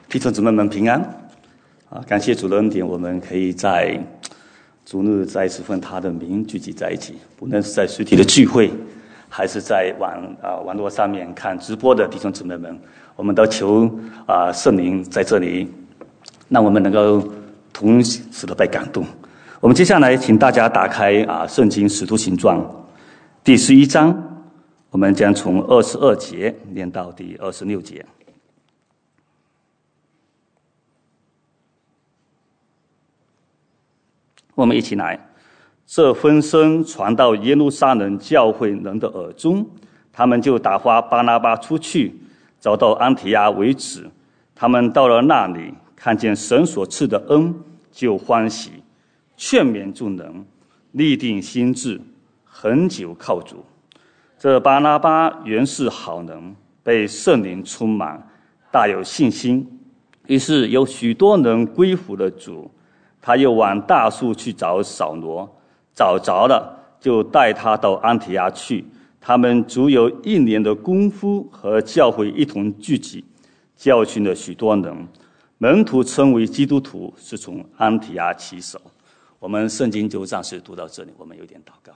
弟兄姊妹们平安感谢主的恩典，我们可以在主日再次奉他的名聚集在一起，不论是在实体的聚会，还是在网络上面看直播的弟兄姊妹们，我们都求圣灵在这里，让我们能够同时的被感动。我们接下来请大家打开圣经使徒行传第11章，我们将从22节念到第26节。我们一起来。这风声传到耶路撒冷教会人的耳中，他们就打发巴拿巴出去，找到安提阿为止。他们到了那里，看见神所赐的恩，就欢喜，劝勉众人，立定心志，恒久靠主。这巴拿巴原是好人，被圣灵充满，大有信心，于是有许多人归服了主。他又往大树去找扫罗，找着了，就带他到安提阿去。他们足有1年的功夫，和教会一同聚集，教训了许多人。门徒称为基督徒，是从安提阿起手。我们圣经就暂时读到这里，我们有点祷告。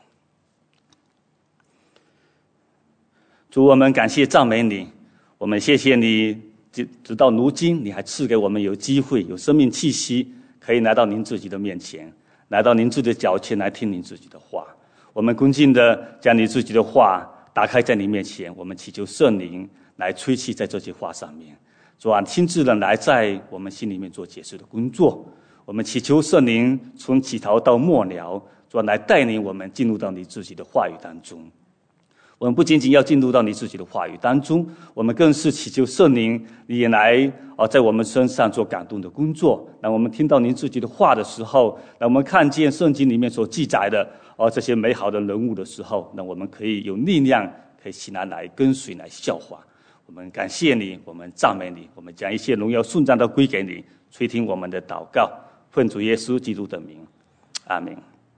主，我们感谢赞美你，我们谢谢你，直到如今你还赐给我们有机会，有生命气息，可以来到您自己的面前，来到您自己的脚前来听您自己的话。我们恭敬的将你自己的话打开在你面前，我们祈求圣灵来吹气在这些话上面，主啊，亲自的来在我们心里面做解释的工作。我们祈求圣灵从起头到末了，主啊，来带领我们进入到你自己的话语当中。我们不仅仅要进入到你自己的话语当中，我们更是祈求圣灵你也来在我们身上做感动的工作。让我们听到您自己的话的时候，让我们看见圣经里面所记载的这些美好的人物的时候，让我们可以有力量，可以起来跟随，来效法。我们感谢你，我们赞美你，我们将一切荣耀颂赞都归给你，垂听我们的祷告，奉主耶稣基督的名，阿们。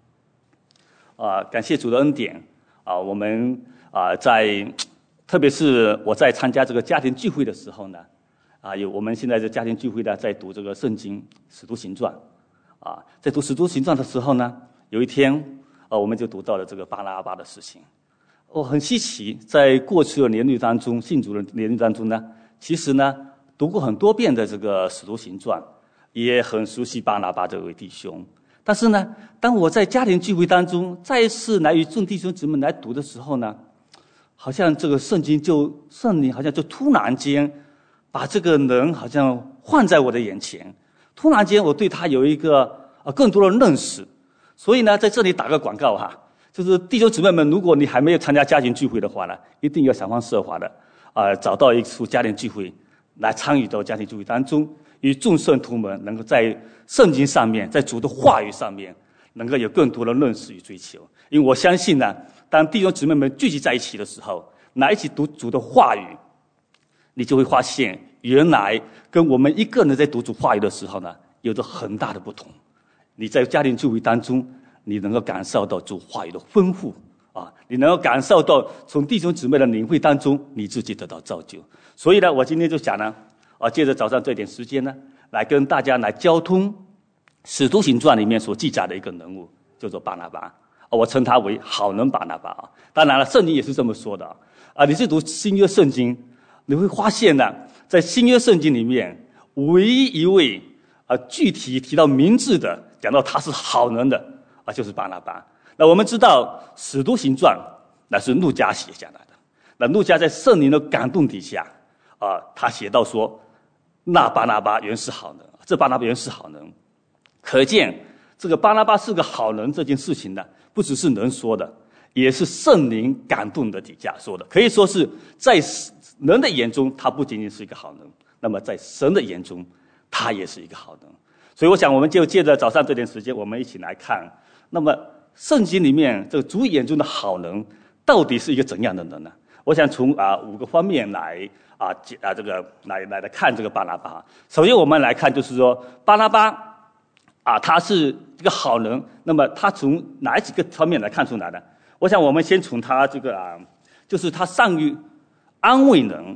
感谢主的恩典我们特别是我在参加这个家庭聚会的时候呢，我们现在的家庭聚会呢，在读这个圣经使徒行传在读使徒行传的时候呢，有一天我们就读到了这个巴拿巴的事情。很稀奇，在过去的年日当中，信主的年日当中呢，其实呢读过很多遍的这个使徒行传，也很熟悉巴拿巴这位弟兄。但是呢，当我在家庭聚会当中再一次来与众弟兄姊妹来读的时候呢，好像这个圣灵好像就突然间把这个人好像换在我的眼前，突然间我对他有一个更多的认识。所以呢，在这里打个广告就是弟兄姊妹们，如果你还没有参加家庭聚会的话呢，一定要想方设法的找到一处家庭聚会来参与到家庭聚会当中，与众圣徒们能够在圣经上面，在主的话语上面能够有更多的认识与追求。因为我相信呢，当弟兄姊妹们聚集在一起的时候，来一起读主的话语，你就会发现原来跟我们一个人在读主话语的时候呢，有着很大的不同。你在家庭聚会当中，你能够感受到主话语的丰富你能够感受到从弟兄姊妹的领会当中，你自己得到造就。所以呢，我今天就想呢借着早上这点时间呢，来跟大家来交通使徒行传里面所记载的一个人物，叫做巴拿巴我称他为好人巴拿巴当然了，圣经也是这么说的你去读新约圣经，你会发现呢，在新约圣经里面，唯一一位具体提到名字的，讲到他是好人的就是巴拿巴。那我们知道使徒行传那是路加写下来的，那路加在圣灵的感动底下他写到说，那巴拿巴原是好人，这巴拿巴原是好人。可见这个巴拿巴是个好人这件事情呢，不只是人说的，也是圣灵感动的底下说的。可以说是在人的眼中他不仅仅是一个好人，那么在神的眼中他也是一个好人。所以我想我们就借着早上这点时间，我们一起来看，那么圣经里面这个主眼中的好人到底是一个怎样的人呢？我想从5个方面来来看这个巴拿巴。首先我们来看，就是说巴拿巴他是一个好人，那么他从哪几个方面来看出来呢？我想我们先从他这个就是他善于安慰人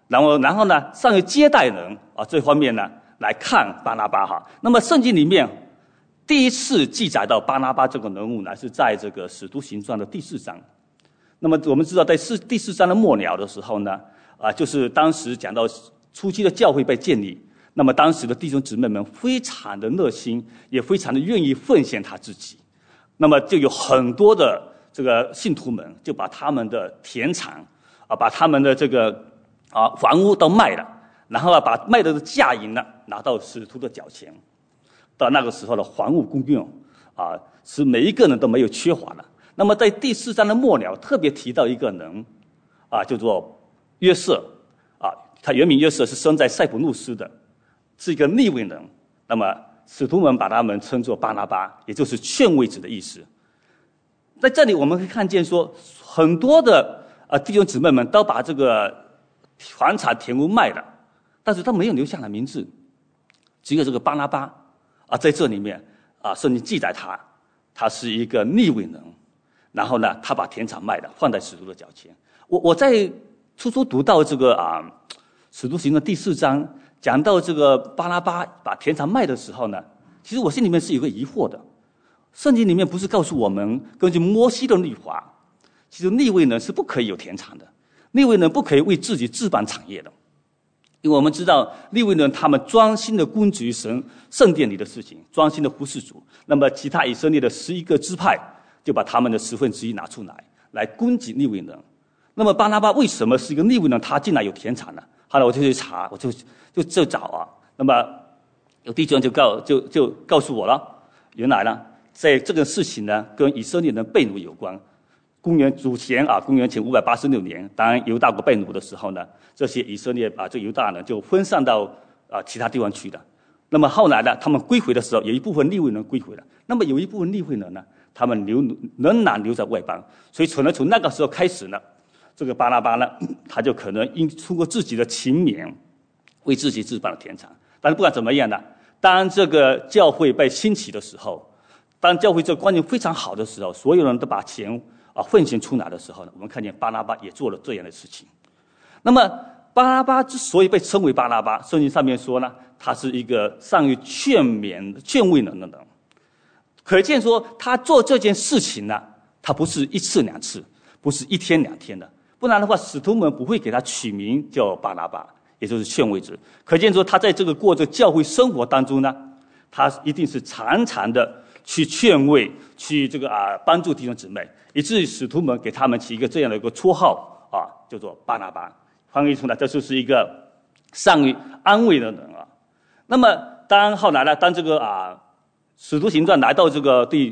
然后呢，上于接待人啊这方面呢来看巴拿巴哈。那么圣经里面第一次记载到巴拿巴这个人物呢，是在这个使徒行传的第4章。那么我们知道，在第4章的末了的时候呢，就是当时讲到初期的教会被建立，那么当时的弟兄姊妹们非常的热心，也非常的愿意奉献他自己。那么就有很多的这个信徒们就把他们的田产把他们的这个房屋都卖了，然后把卖的价银呢拿到使徒的脚前。到那个时候的房屋供应使每一个人都没有缺乏了。那么在第4章的末了特别提到一个人叫做约瑟他原名约瑟，是生在塞浦路斯的，是一个利未人。那么使徒们把他们称作巴拿巴，也就是劝慰子的意思。在这里我们可以看见说，很多的弟兄姊妹们都把这个房产田屋卖了，但是他没有留下来名字，只有这个巴拿巴在这里面圣经记载他是一个利未人，然后呢他把田产卖了，放在使徒的脚前。我在初读到这个使徒行传第4章讲到这个巴拿巴把田产卖的时候呢，其实我心里面是有个疑惑的。圣经里面不是告诉我们，根据摩西的律法，其实利未人是不可以有田产的，利未人不可以为自己置办产业的。因为我们知道利未人他们专心的供给神圣殿里的事情，专心的服侍主。那么其他以色列的11个支派就把他们的1/10拿出来供给利未人。那么巴拿巴为什么是一个利未人，他竟然有田产呢？后来我就去查，我就找那么有弟兄就告诉我了，原来呢在这个事情呢跟以色列人被掳有关。公元前586年，当犹大国被掳的时候呢，这些以色列这犹大人就分散到其他地方去的。那么后来呢，他们归回的时候，有一部分利未人归回了，那么有一部分利未人呢，他们仍然留在外邦。所以可能从那个时候开始呢，这个巴拿巴呢，他就可能因通过自己的勤勉，为自己置办了田产。但是不管怎么样呢，当这个教会被兴起的时候，当教会这个观念非常好的时候，所有人都把钱奉献出来的时候呢，我们看见巴拿巴也做了这样的事情。那么巴拿巴之所以被称为巴拿巴，圣经上面说呢，他是一个善于劝慰人的人。可见说他做这件事情呢，他不是1次2次，不是1天2天的，不然的话使徒们不会给他取名叫巴拿巴，也就是劝慰子。可见说他在这个过着教会生活当中呢，他一定是常常的去劝慰，去这个帮助弟兄姊妹，以至于使徒们给他们起一个这样的一个绰号叫做巴拿巴。翻译出来，这就是一个善于安慰的人那么当后来呢，当这个使徒行传来到这个第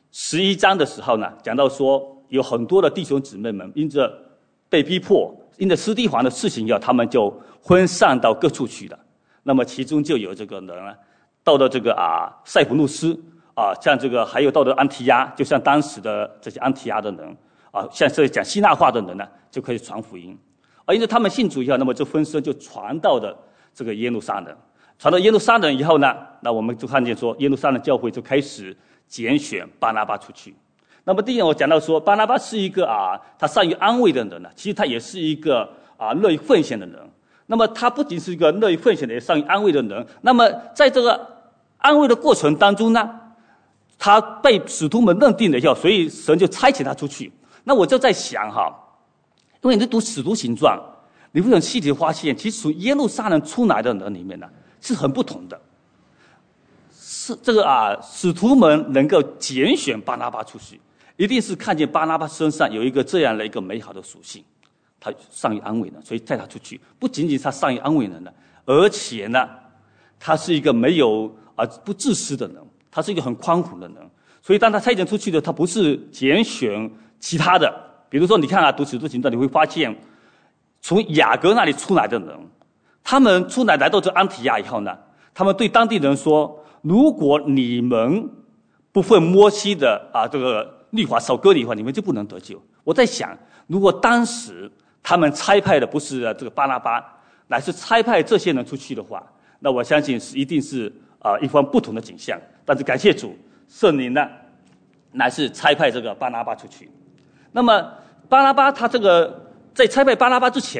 11章的时候呢，讲到说有很多的弟兄姊妹们因着被逼迫，因着司提反的事情他们就分散到各处去了。那么其中就有这个人到了这个塞浦路斯像这个还有到了安提阿，就像当时的这些安提阿的人像这讲希腊话的人呢，就可以传福音。因为他们信主以后，那么这风声就传到了这个耶路撒冷。传到耶路撒冷以后呢，那我们就看见说耶路撒冷教会就开始拣选巴拿巴出去。那么第一我讲到说巴拿巴是一个他善于安慰的人呢，其实他也是一个乐于奉献的人。那么他不仅是一个乐于奉献的，也善于安慰的人。那么在这个安慰的过程当中呢，他被使徒们认定了以后，所以神就差遣他出去。那我就在想因为你读使徒行传，你会很细节发现，其实从耶路撒冷出来的人里面呢是很不同的。是这个使徒们能够拣选巴拿巴出去，一定是看见巴拿巴身上有一个这样的一个美好的属性，他善于安慰人，所以带他出去。不仅仅是他善于安慰人的，而且呢，他是一个没有不自私的人，他是一个很宽宏的人。所以当他差遣出去的，他不是拣选其他的。比如说你看读使徒行传，你会发现从雅各那里出来的人，他们出来到这安提亚以后呢，他们对当地人说，如果你们不奉摩西的这个律法守割礼的话，你们就不能得救。我在想，如果当时他们差派的不是这个巴拿巴，乃是差派这些人出去的话，那我相信一定是一番不同的景象。但是感谢主，圣灵呢乃是差派这个巴拿巴出去。那么巴拿巴他这个在差派巴拿巴之前呢，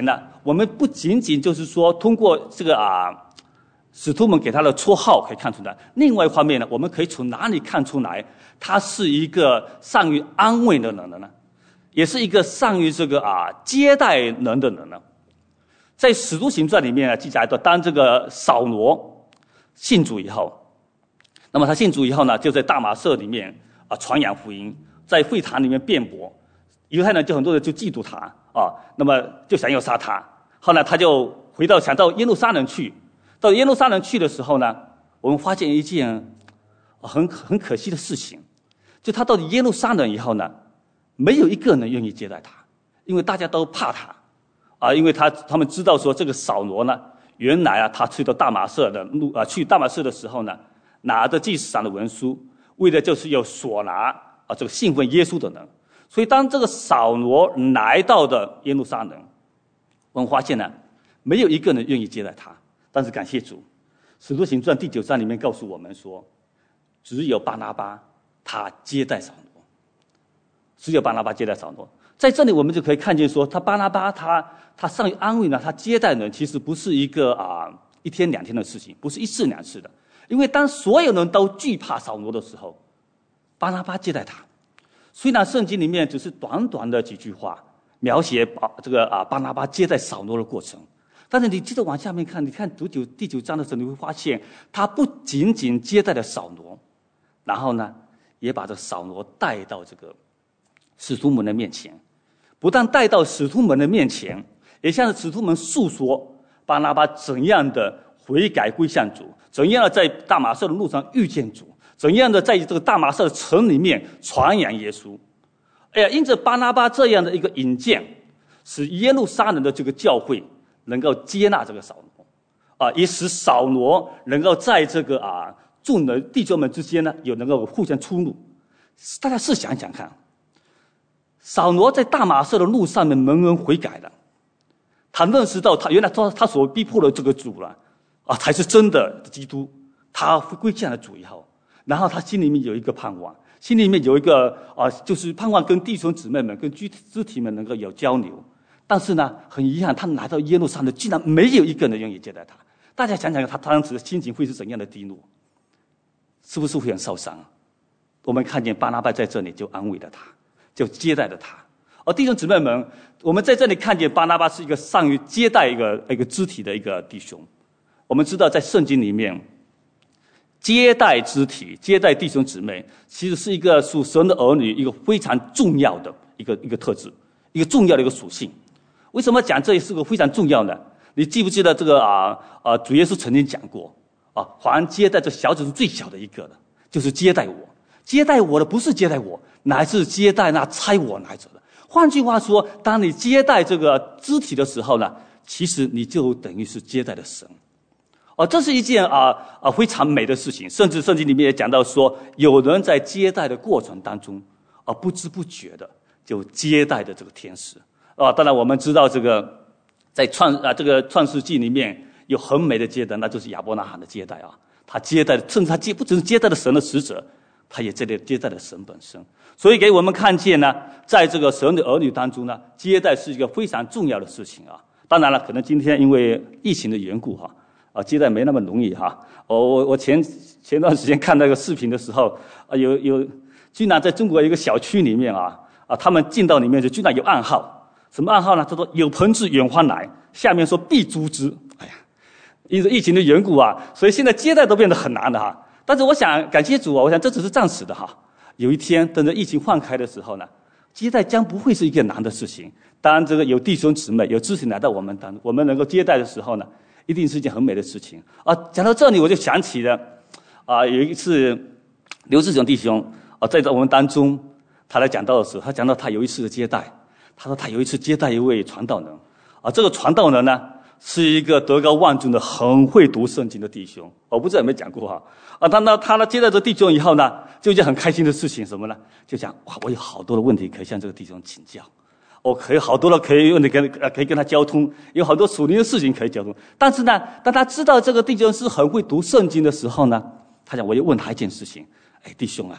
我们不仅仅就是说通过这个使徒们给他的绰号可以看出来，另外一方面呢，我们可以从哪里看出来他是一个善于安慰的人呢？也是一个善于这个接待人的人呢？在《使徒行传》里面记载的，当这个扫罗信主以后，那么他信主以后呢，就在大马色里面传扬福音，在会堂里面辩驳，犹太人就很多人就嫉妒他那么就想要杀他。后来他就想到耶路撒冷去。到耶路撒冷去的时候呢，我们发现一件很可惜的事情，就他到了耶路撒冷以后呢，没有一个人愿意接待他，因为大家都怕他因为他们知道说这个扫罗呢，原来他去到大马色的去大马色的时候呢，拿着祭司长的文书，为的就是要索拿这个信奉耶稣的人。所以当这个扫罗来到的耶路撒冷，我们发现呢，没有一个人愿意接待他。但是感谢主，《使徒行传》第9章里面告诉我们说，只有巴拿巴他接待扫罗，只有巴拿巴接待扫罗。在这里我们就可以看见说，巴拿巴他善于安慰呢，他接待人其实不是一个1天2天的事情，不是1次2次的。因为当所有人都惧怕扫罗的时候，巴拿巴接待他。虽然圣经里面只是短短的几句话描写巴拿巴接待扫罗的过程，但是你接着往下面看，你看第9章的时候，你会发现他不仅仅接待了扫罗，然后呢，也把这扫罗带到这个使徒们的面前。不但带到使徒们的面前，也向使徒们诉说巴拿巴怎样的悔改归向主，怎样的在大马色的路上遇见主，怎样的在这个大马色的城里面传扬耶稣。因着巴拿巴这样的一个引荐，使耶路撒冷的这个教会能够接纳这个扫罗也使扫罗能够在这个众人弟兄们之间呢，有能够互相出入。大家试想想看，扫罗在大马色的路上面蒙恩悔改了，他认识到原来他所逼迫的这个主了才是真的基督，他归向了主以后，然后他心里面有一个盼望，心里面有一个就是盼望跟弟兄姊妹们跟肢体们能够有交流。但是呢，很遗憾，他来到耶路撒冷，竟然没有一个人愿意接待他。大家想想，他当时的心情会是怎样的低落？是不是会很受伤？我们看见巴拿巴在这里就安慰了他，就接待了他。弟兄姊妹们，我们在这里看见巴拿巴是一个善于接待一个肢体的一个弟兄。我们知道，在圣经里面，接待肢体、接待弟兄姊妹，其实是一个属神的儿女一个非常重要的一个特质，一个重要的一个属性。为什么讲这也是个非常重要的？你记不记得这个主耶稣曾经讲过凡接待这小子是最小的一个的，就是接待我。接待我的不是接待我，乃是接待那差我来者的。换句话说，当你接待这个肢体的时候呢，其实你就等于是接待了神。这是一件非常美的事情。甚至圣经里面也讲到说，有人在接待的过程当中不知不觉的就接待的这个天使。当然我们知道这个在这个创世纪里面有很美的接待，那就是亚伯拉罕的接待他接待，甚至他不只是接待了神的使者，他也接待了神本身。所以给我们看见呢，在这个神的儿女当中呢，接待是一个非常重要的事情当然了，可能今天因为疫情的缘故接待没那么容易我前段时间看那个视频的时候有居然在中国一个小区里面他们进到里面就居然有暗号。什么暗号呢？他说有朋自远方来，下面说必诛之。因为疫情的缘故所以现在接待都变得很难的但是我想感谢主我想这只是暂时的有一天等着疫情放开的时候呢，接待将不会是一件难的事情。当这个有弟兄姊妹有肢体来到我们当中，我们能够接待的时候呢，一定是一件很美的事情讲到这里我就想起了有一次刘志雄弟兄在我们当中，他来讲道的时候，他讲到他有一次的接待。他说他有一次接待一位传道人这个传道人呢是一个德高望重的很会读圣经的弟兄。我不知道有没有讲过他接待这弟兄以后呢，就一件很开心的事情，什么呢？就讲我有好多的问题可以向这个弟兄请教，我可以好多的可以跟他交通，有好多属灵的事情可以交通。但是呢，当他知道这个弟兄是很会读圣经的时候呢，他讲我又问他一件事情，弟兄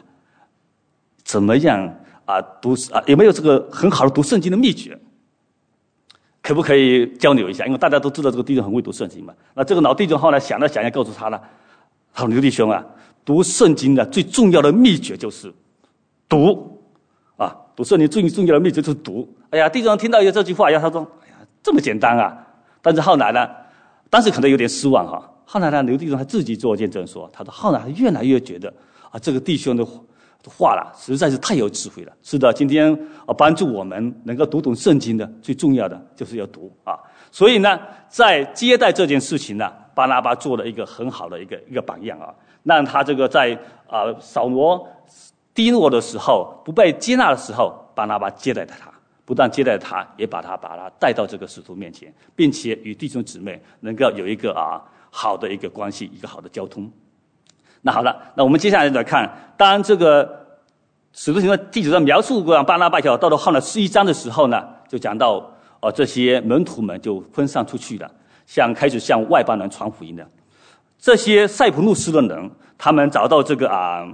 怎么样有没有这个很好的读圣经的秘诀？ 可不可以交流一下？因为大家都知道这个弟兄很会读圣经嘛。那这个老弟兄后来想了想，要告诉他了，他说：“刘弟兄啊，读圣经的最重要的秘诀就是读啊，读圣经最重要的秘诀就是读。”哎呀，弟兄听到这句话，他说：“哎呀，这么简单啊！”但是后来呢，当时可能有点失望哈。后来呢，刘弟兄他自己做见证说，他说后来越来越觉得啊，这个弟兄的话了，实在是太有智慧了。是的，今天帮助我们能够读懂圣经的最重要的就是要读啊。所以呢，在接待这件事情呢，巴拿巴做了一个很好的一个榜样啊，让他这个在扫罗低落的时候，不被接纳的时候，巴拿巴接待他。不但接待他，也把他带到这个使徒面前，并且与弟兄姊妹能够有一个好的一个关系，一个好的交通。那好了，那我们接下来来看，当这个使徒行传第9章描述过巴拿巴以后，到了后来11章的时候呢，就讲到这些门徒们就分散出去了，开始向外邦人传福音了。这些塞浦路斯的人，他们找到这个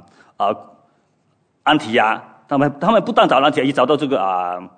安提亚，他们不但找到安提亚，也找到这个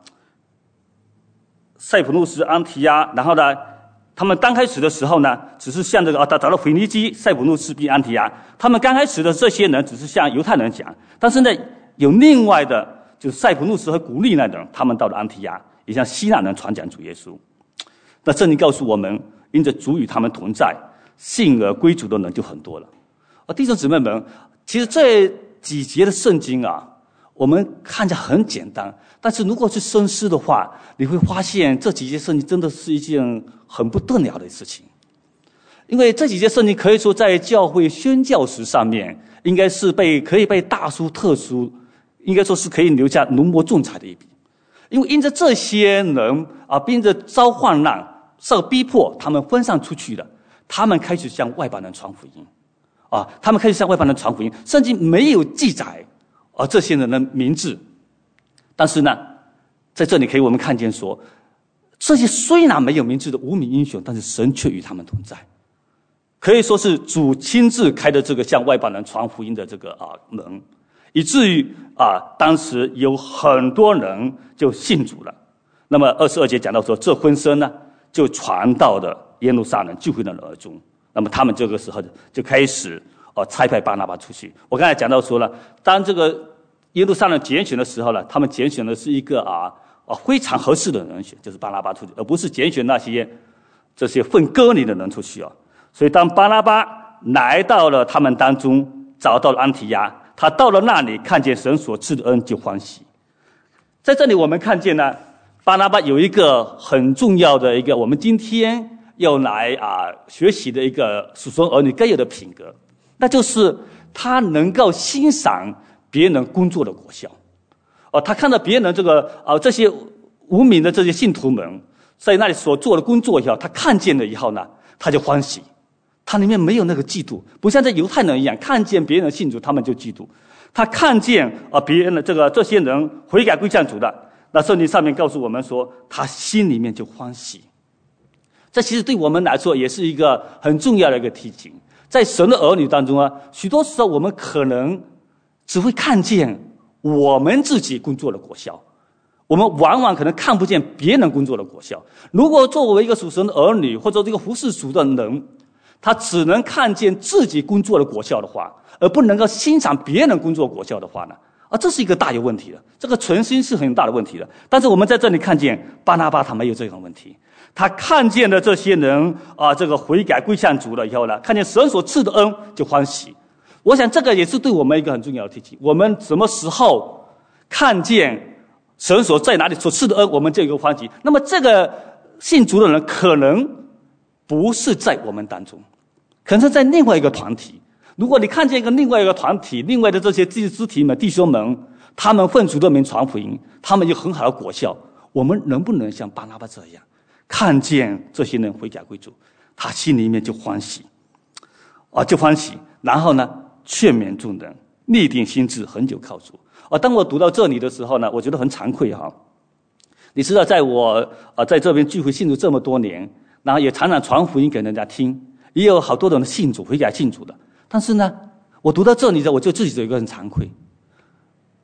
塞浦路斯、安提亚，然后呢，他们刚开始的时候呢，只是向这个找到腓尼基、塞浦路斯并安提亚。他们刚开始的这些人只是向犹太人讲，但是呢，有另外的，就是塞浦路斯和古利那等，他们到了安提亚，也向希腊人传讲主耶稣。那圣经告诉我们，因着主与他们同在，信而归主的人就很多了。弟兄姊妹们，其实这几节的圣经啊，我们看着很简单，但是如果去深思的话，你会发现这几节圣经真的是一件很不得了的事情。因为这几节圣经可以说在教会宣教史上面，应该是可以被大书特书，应该说是可以留下浓墨重彩的一笔。因为因着这些人因着遭患难、受逼迫，他们分散出去了，他们开始向外邦人传福音他们开始向外邦人传福音。圣经没有记载这些人的名字，但是呢，在这里可以我们看见说，这些虽然没有名字的无名英雄，但是神却与他们同在，可以说是主亲自开的这个向外邦人传福音的这个门，以至于当时有很多人就信主了。那么22节讲到说，这婚声呢就传到了耶路撒冷聚会的人耳中。那么他们这个时候就开始差派巴拿巴出去。我刚才讲到说了，当这个耶路撒冷拣选的时候呢，他们拣选的是一个非常合适的人选，就是巴拿巴出去，而不是拣选这些混割礼的人出去所以当巴拿巴来到了他们当中，找到了安提亚，他到了那里，看见神所赐的恩，就欢喜。在这里我们看见呢，巴拿巴有一个很重要的一个我们今天要来学习的一个属神儿女该有的品格，那就是他能够欣赏别人工作的果效。他看到别人这些无名的这些信徒们在那里所做的工作以后，他看见了以后呢，他就欢喜。他里面没有那个嫉妒，不像在犹太人一样，看见别人信主他们就嫉妒。他看见别人的这些人悔改归向主的，那圣经上面告诉我们说，他心里面就欢喜。这其实对我们来说也是一个很重要的一个提醒。在神的儿女当中许多时候我们可能只会看见我们自己工作的果效，我们往往可能看不见别人工作的果效。如果作为一个属神的儿女，或者这个服侍主的人，他只能看见自己工作的果效的话，而不能够欣赏别人工作果效的话呢，这是一个大有问题的，这个存心是很大的问题的。但是我们在这里看见巴拿巴他没有这个问题，他看见了这些人这个悔改归向主了以后呢，看见神所赐的恩就欢喜。我想这个也是对我们一个很重要的提醒，我们什么时候看见神所在哪里所赐的恩，我们就有欢喜。那么这个信主的人可能不是在我们当中，可能是在另外一个团体。如果你看见另外一个团体，另外的这些肢体们、弟兄们，他们奉主的名传福音，他们有很好的果效，我们能不能像巴拿巴这样，看见这些人悔改归主，他心里面就欢喜就欢喜，然后呢劝勉众人，立定心志，恒久靠主当我读到这里的时候呢，我觉得很惭愧你知道，在我在这边聚会信主这么多年，然后也常常传福音给人家听，也有好多人信主悔改信主的，但是呢，我读到这里的，我就自己有一个很惭愧，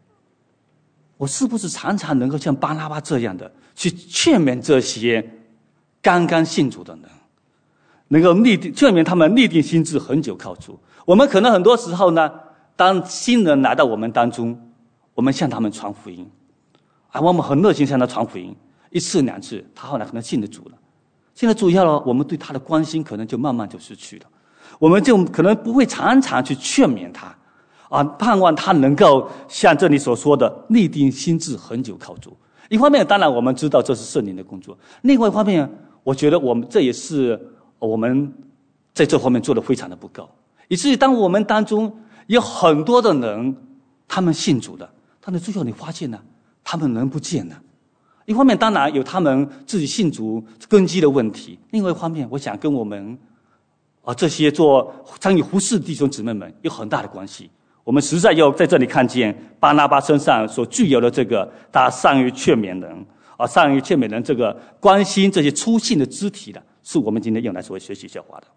我是不是常常能够像巴拿巴这样的去劝勉这些刚刚信主的人，能够劝勉他们立定心志，恒久靠主。我们可能很多时候呢，当新人来到我们当中，我们向他们传福音，我们很热心向他传福音，1次2次，他后来可能信了主了。信了主以后，我们对他的关心可能就慢慢就失去了，我们就可能不会常常去劝勉他，盼望他能够像这里所说的立定心志，恒久靠主。一方面，当然我们知道这是圣灵的工作；另外一方面，我觉得这也是我们在这方面做得非常的不够，以至于当我们当中有很多的人，他们信主的，但是最后你发现呢，他们人不见了。一方面当然有他们自己信主根基的问题，另外一方面，我想跟我们这些参与服事弟兄姊妹们有很大的关系。我们实在要在这里看见巴拿巴身上所具有的这个他善于劝勉人善于劝勉人这个关心这些初信的肢体的，是我们今天用来所学习消化的，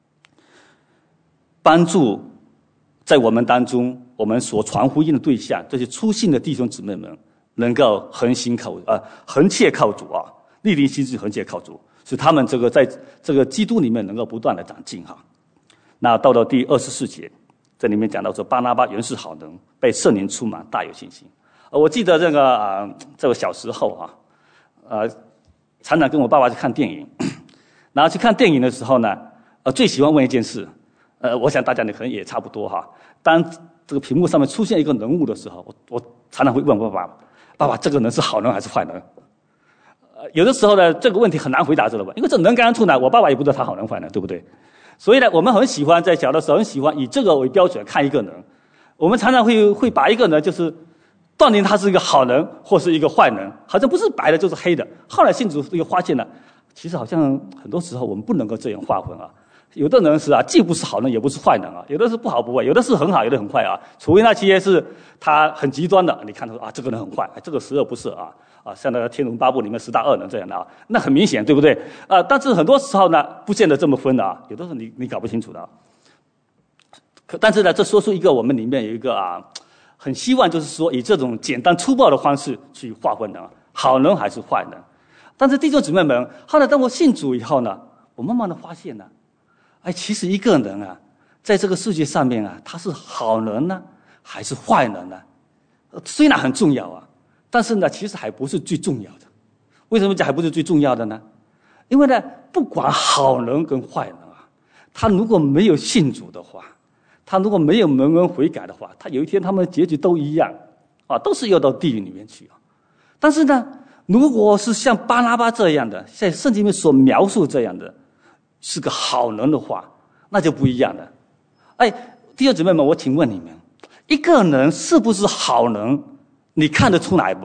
帮助在我们当中我们所传福音的对象这些初信的弟兄姊妹们能够恒切靠主立定心志，恒切靠主，使他们在这个基督里面能够不断的长进那到了第24节，这里面讲到说，巴拿巴原是好人，被圣灵充满，大有信心。我记得这个小时候常常跟我爸爸去看电影，然后去看电影的时候呢，最喜欢问一件事，我想大家可能也差不多当这个屏幕上面出现一个人物的时候，我常常会问我爸爸，这个人是好人还是坏人？有的时候呢，这个问题很难回答，知道吧？因为这人刚刚出来，我爸爸也不知道他好人坏人，对不对？所以呢，我们很喜欢在小的时候很喜欢以这个为标准看一个人。我们常常会把一个人就是断定他是一个好人或是一个坏人，好像不是白的就是黑的。后来信主又发现了，其实好像很多时候我们不能够这样划分有的人是既不是好人也不是坏人有的是不好不坏，有的是很好，有的很坏除非那些是他很极端的，你看他说这个人很坏，这个十恶不赦像那个《天龙八部》里面10大恶人这样的那很明显，对不对？但是很多时候呢，不见得这么分的有的时候你搞不清楚的但是呢，这说出一个我们里面有一个很希望就是说以这种简单粗暴的方式去划分的好人还是坏人。但是弟兄姊妹们，后来当我信主以后呢，我慢慢的发现呢，其实一个人在这个世界上面他是好人呢还是坏人呢？虽然很重要但是呢，其实还不是最重要的。为什么讲还不是最重要的呢？因为呢，不管好人跟坏人他如果没有信主的话，他如果没有蒙恩悔改的话，他有一天他们的结局都一样都是要到地狱里面去但是呢，如果是像巴拿巴这样的，在圣经里面所描述这样的是个好人的话，那就不一样了。弟兄姊妹们，我请问你们，一个人是不是好人，你看得出来不？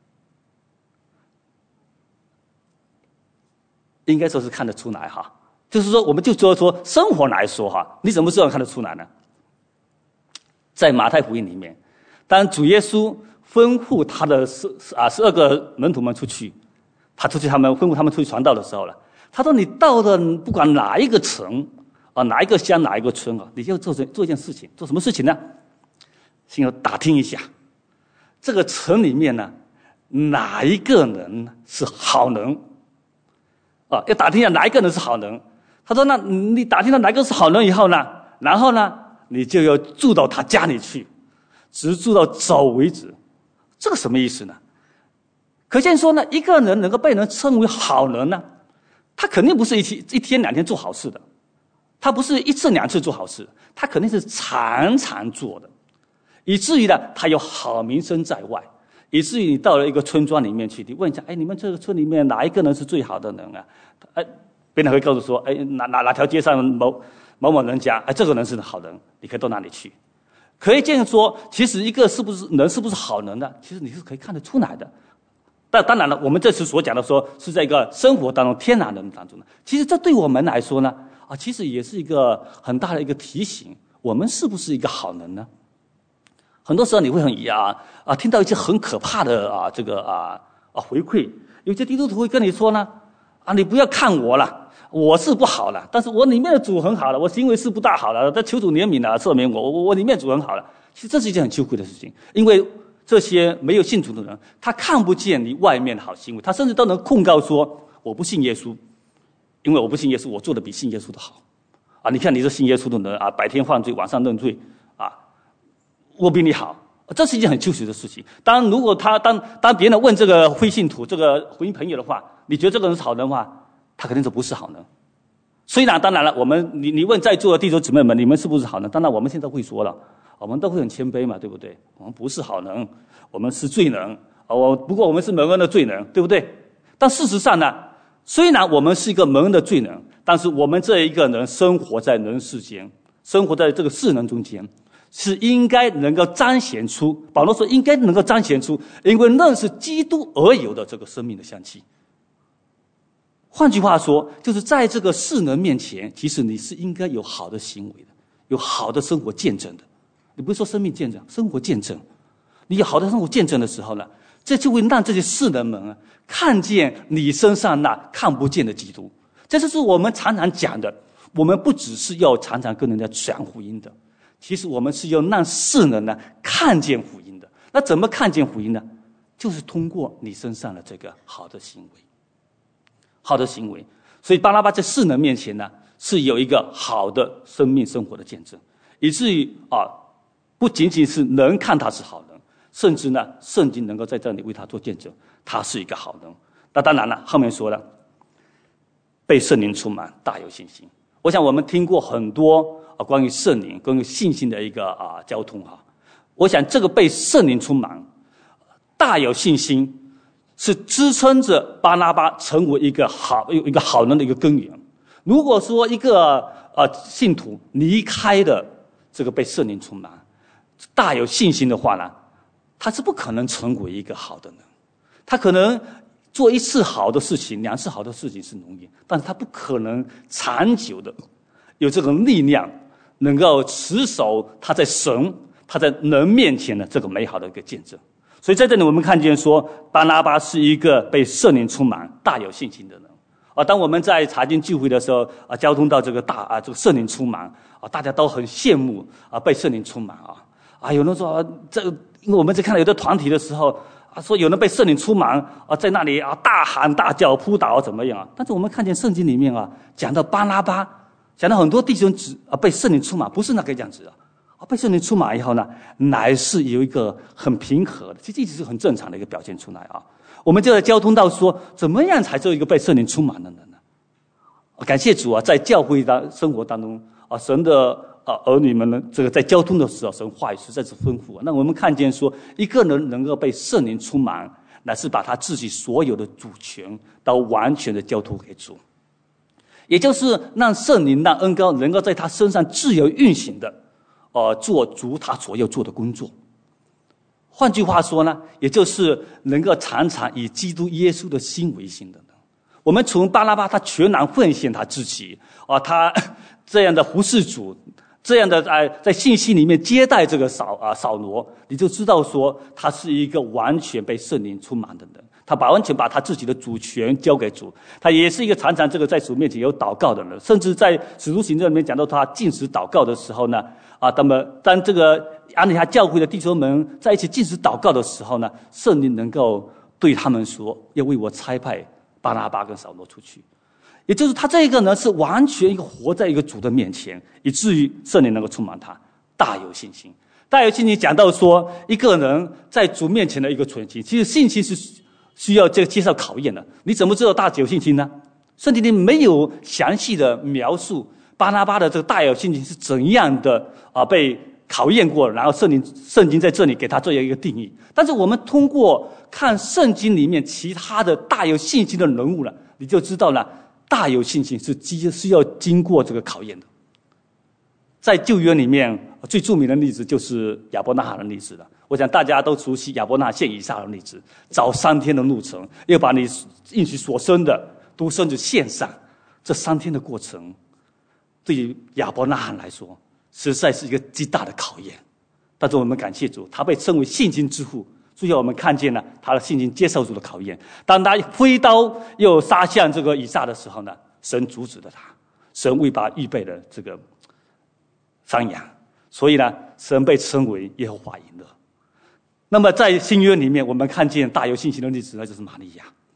应该说是看得出来就是说，我们就说生活来说你怎么知道看得出来呢？在马太福音里面，当主耶稣吩咐他的12个门徒们出去，他吩咐他们出去传道的时候了，他说：“你到了不管哪一个城哪一个乡哪一个村你就做一件事情，做什么事情呢？先要打听一下这个城里面呢，哪一个人是好人要打听一下哪一个人是好人。他说：那你打听到哪个是好人以后呢，然后呢，你就要住到他家里去，直住到走为止。这个什么意思呢？可见说呢，一个人能够被人称为好人呢，他肯定不是一天2天做好事的，他不是1次2次做好事，他肯定是常常做的，以至于呢，他有好名声在外，以至于你到了一个村庄里面去，你问一下，你们这个村里面哪一个人是最好的人别人会告诉说，哪条街上某某人家，这个人是好人，你可以到哪里去。可以这样说，其实一个是不是好人呢？其实你是可以看得出来的。但当然了，我们这次所讲的说是在一个生活当中天然人当中的，其实这对我们来说呢，其实也是一个很大的一个提醒，我们是不是一个好人呢？很多时候你会听到一些很可怕的回馈，有些基督徒会跟你说呢，你不要看我了，我是不好了，但是我里面的主很好了，我行为是不大好了，但求主怜悯了，赦免我里面主很好了。其实这是一件很羞愧的事情，因为这些没有信主的人，他看不见你外面的好行为，他甚至都能控告说我不信耶稣因为我不信耶稣，我做的比信耶稣的好啊！你看你是信耶稣的人啊，白天犯罪，晚上认罪啊，我比你好，这是一件很羞耻的事情。当如果当别人问这个非信徒、这个福音朋友的话，你觉得这个人是好人的话，他肯定是不是好人。虽然当然了，你问在座的弟兄姊妹们，你们是不是好人？当然我们现在会说了，我们都会很谦卑嘛，对不对？我们不是好人，我们是罪人不过我们是蒙恩的罪人，对不对？但事实上呢，虽然我们是一个蒙恩的罪人，但是我们这一个人生活在人世间，生活在这个世人中间，是应该能够彰显出，保罗说应该能够彰显出因为认识基督而有的这个生命的香气。换句话说，就是在这个世人面前，其实你是应该有好的行为的，有好的生活见证的。你不是说生命见证，生活见证。你有好的生活见证的时候呢，这就会让这些世人们看见你身上那看不见的基督。这就是我们常常讲的，我们不只是要常常跟人家讲福音的，其实我们是要让世人呢看见福音的。那怎么看见福音呢？就是通过你身上的这个好的行为。好的行为，所以巴拿巴在世人面前呢，是有一个好的生命生活的见证，以至于不仅仅是人看他是好人，甚至呢，圣经能够在这里为他做见证，他是一个好人。那当然了，后面说了，被圣灵充满，大有信心。我想我们听过很多关于圣灵、关于信心的一个交通哈。我想这个被圣灵充满，大有信心。是支撑着巴拿巴成为一个好人的一个根源。如果说一个信徒离开的这个被圣灵充满、大有信心的话呢，他是不可能成为一个好的人。他可能做一次好的事情、2次好的事情是容易，但是他不可能长久的有这种力量，能够持守他在神、他在人面前的这个美好的一个见证。所以在这里我们看见说，巴拿巴是一个被圣灵充满、大有信心的人。当我们在查经聚会的时候交通到这个这个圣灵充满大家都很羡慕被圣灵充满有人说因为我们在看到有的团体的时候说有人被圣灵充满在那里大喊大叫、扑倒怎么样但是我们看见圣经里面讲到巴拿巴，讲到很多弟兄被圣灵充满，不是那个样子被圣灵充满以后呢，乃是有一个很平和的，其实一直是很正常的一个表现出来我们就在交通到说，怎么样才做一个被圣灵充满的人呢？感谢主在教会生活当中神的儿女们呢，这个在交通的时候，神话语实在是丰富那我们看见说，一个人能够被圣灵充满，乃是把他自己所有的主权都完全的交托给主，也就是让圣灵、让恩膏能够在他身上自由运行的。做足他所要做的工作。换句话说呢，也就是能够常常以基督耶稣的心为心的人。我们从巴拿巴他全然奉献他自己他这样的服侍主，这样的在信息里面接待这个扫罗，你就知道说他是一个完全被圣灵充满的人。他完全把他自己的主权交给主，他也是一个常常这个在主面前有祷告的人，甚至在使徒行传里面讲到他禁食祷告的时候呢那么当这个安提阿教会的弟兄们在一起禁食祷告的时候呢，圣灵能够对他们说，要为我差派巴拿巴跟扫罗出去。也就是他这个呢是完全一个活在一个主的面前，以至于圣灵能够充满他，大有信心。大有信心讲到说，一个人在主面前的一个存心，其实信心是需要接受考验的。你怎么知道大有信心呢？圣经里没有详细的描述巴拿巴的这个大有信心是怎样的被考验过，然后圣经在这里给他这样一个定义。但是我们通过看圣经里面其他的大有信心的人物了，你就知道了大有信心是要经过这个考验的。在旧约里面最著名的例子就是亚伯拉罕的例子了。我想大家都熟悉亚伯拉罕献以撒的例子，找3天的路程，要把你应许所生的独生子献上，这3天的过程对于亚伯拉罕来说实在是一个极大的考验。但是我们感谢主，他被称为信心之父，所以我们看见了他的信心接受主的考验。当他挥刀又杀向这个以撒的时候呢，神阻止了他，神为他预备了这个山羊，所以呢，神被称为耶和华以勒。那么在新约里面，我们看见大有信心的例子，那就是玛利亚。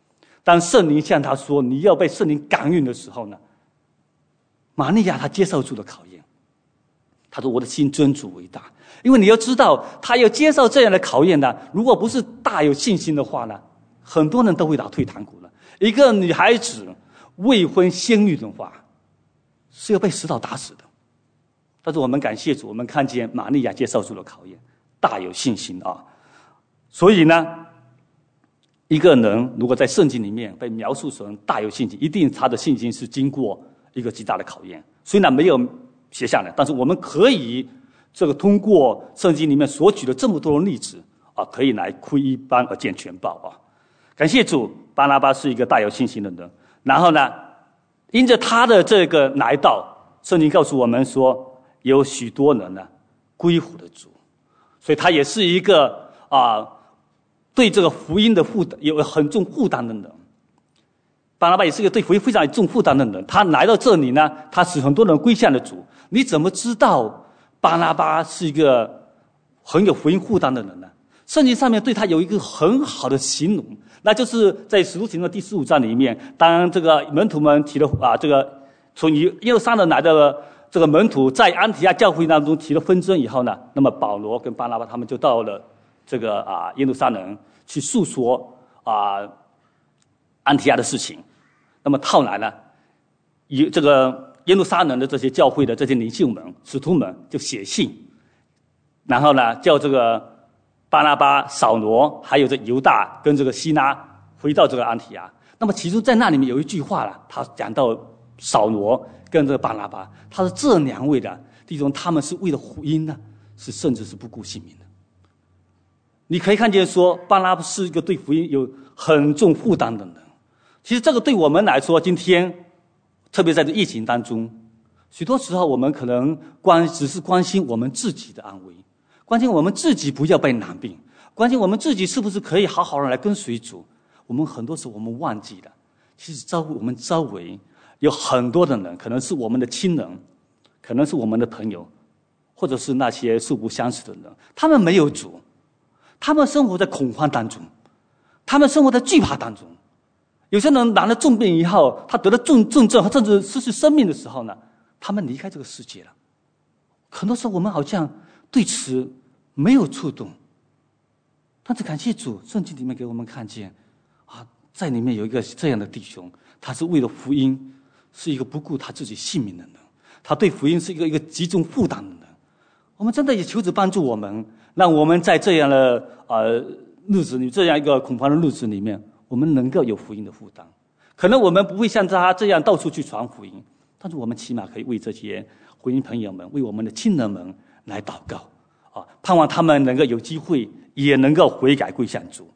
当圣灵向他说你要被圣灵感孕的时候呢，玛利亚她接受主的考验。她说我的心尊主为大。因为你要知道，她要接受这样的考验呢，如果不是大有信心的话呢，很多人都会打退堂鼓了。一个女孩子未婚先孕的话，是要被石头打死的。但是我们感谢主，我们看见玛利亚接受主的考验，大有信心啊。所以呢，一个人如果在圣经里面被描述成大有信心，一定他的信心是经过一个极大的考验。虽然没有写下来，但是我们可以这个通过圣经里面所举的这么多的例子啊，可以来窥一斑而见全豹啊。感谢主，巴拿巴是一个大有信心的人。然后呢，因着他的这个来到，圣经告诉我们说，有许多人呢归服了主，所以他也是一个对这个福音的负担有很重负担的人。巴拿巴也是一个对福音非常重负担的人，他来到这里呢，他使很多人归向了主。你怎么知道巴拿巴是一个很有福音负担的人呢？圣经上面对他有一个很好的形容，那就是在使徒行传第15章里面，当这个门徒们提了这个从耶路撒冷来的这个门徒在安提阿教会当中提了纷争以后呢，那么保罗跟巴拿巴他们就到了这个耶路撒冷去诉说安提阿的事情。那么后来呢，以这个耶路撒冷的这些教会的这些领袖们、使徒们就写信，然后呢叫这个巴拿巴、扫罗还有这犹大跟这个西拉回到这个安提阿。那么其中在那里面有一句话了，他讲到扫罗跟这个巴拿巴，他说这两位的弟兄，他们是为了福音呢，是甚至是不顾性命的。你可以看见说，巴拿巴是一个对福音有很重负担的人。其实这个对我们来说，今天特别在这疫情当中，许多时候我们可能只是关心我们自己的安危，关心我们自己不要被染病，关心我们自己是不是可以好好的来跟随主。我们很多时候我们忘记了，其实我们周围有很多的人，可能是我们的亲人，可能是我们的朋友，或者是那些素不相识的人，他们没有主，他们生活在恐慌当中，他们生活在惧怕当中。有些人染了重病以后，他得了重症，甚至失去生命的时候呢，他们离开这个世界了。很多时候我们好像对此没有触动，但是感谢主，圣经里面给我们看见在里面有一个这样的弟兄，他是为了福音，是一个不顾他自己性命的人，他对福音是一个极重负担的人。我们真的也求主帮助我们，让我们在这样的日子里，这样一个恐慌的日子里面，我们能够有福音的负担。可能我们不会像他这样到处去传福音，但是我们起码可以为这些福音朋友们，为我们的亲人们来祷告盼望他们能够有机会也能够悔改归向主。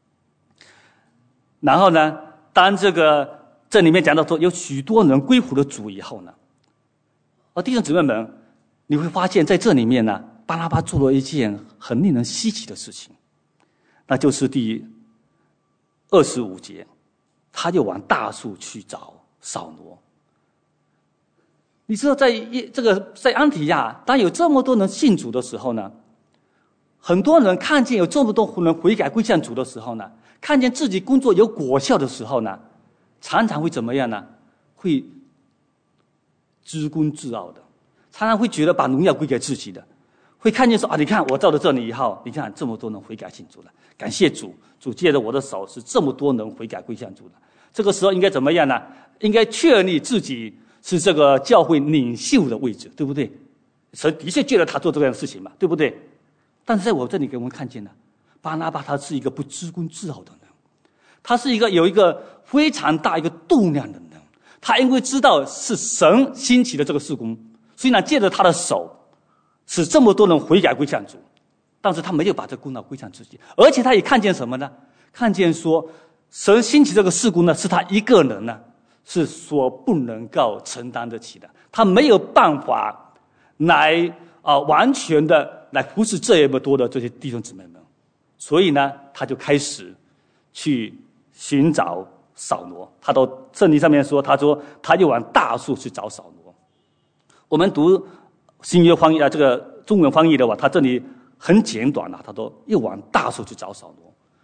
然后呢，当这里面讲到说有许多人归服了主以后呢，弟兄姊妹们，你会发现在这里面呢，巴拿巴做了一件很令人稀奇的事情，那就是第25节，他就往大树去找扫罗。你知道在安提亚，当有这么多人信主的时候呢，很多人看见有这么多人悔改归向主的时候呢，看见自己工作有果效的时候呢，常常会怎么样呢？会自cung自傲的，常常会觉得把荣耀归给自己的，会看见说你看我到了这里以后，你看这么多人悔改信主了，感谢主，主借着我的手是这么多人悔改归向主的。这个时候应该怎么样呢？应该确立自己是这个教会领袖的位置，对不对？神的确借了他做这样的事情嘛，对不对？但是在我这里给我们看见了，巴拿巴他是一个不自cung自傲的人，他是有一个非常大一个度量的人。他因为知道是神兴起的这个事工，虽然借着他的手使这么多人悔改归向主，但是他没有把这功劳归向自己，而且他也看见什么呢？看见说神兴起这个事工呢，是他一个人呢是所不能够承担得起的，他没有办法来完全的来服侍这么多的这些弟兄姊妹们，所以呢，他就开始去寻找扫罗。他到圣经上面说，他说他就往大树去找扫罗。我们读新约翻译这个中文翻译的话，他这里很简短他说又往大树去找扫罗。